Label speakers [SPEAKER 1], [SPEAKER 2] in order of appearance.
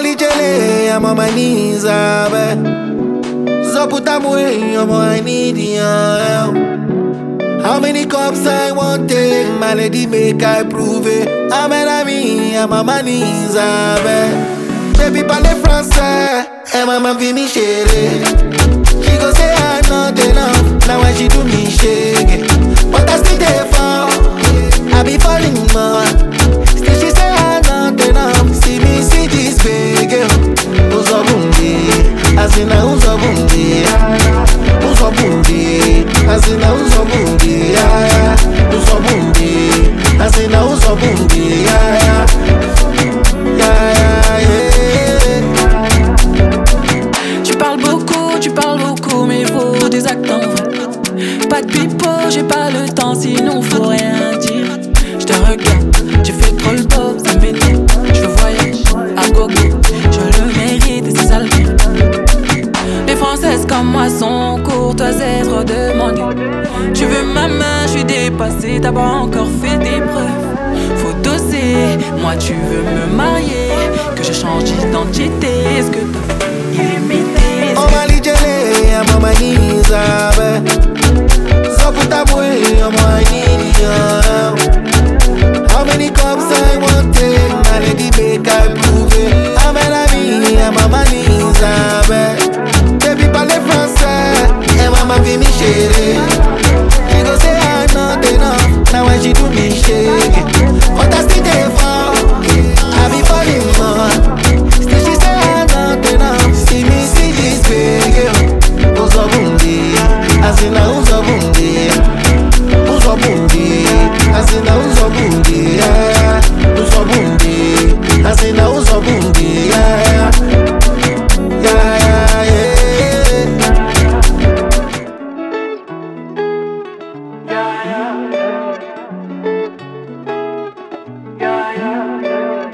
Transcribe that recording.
[SPEAKER 1] Jelly jelly, I'm on my knees, so put them away, I need your help. How many cups I want take, my lady make I prove it. I'm on my knees, baby parle français, and mama give me chérie. She go say I'm not enough, now why she do me shake. But I still there for, I be falling more. Still she say I'm not enough, see me see this big girl. Uzo bundi, asina uzo bundi, uzo bundi, asina uzo bundi, uzo bundi, asina uzo bundi,
[SPEAKER 2] Tu parles beaucoup, mais faut des actes en vrai. Pas de pipeau, j'ai pas le temps, sinon faut rien dire. Je te regarde, tu fais trop le beau, ça m'énerve. Je veux voyager à gogo, je le mérite et c'est ça le pire. Les Françaises comme moi sont courtoises et trop demandées. Tu veux ma main, je suis dépassée, t'as pas encore fait des preuves. Faut doser, moi tu veux me marier, que je change d'identité, est-ce que t'as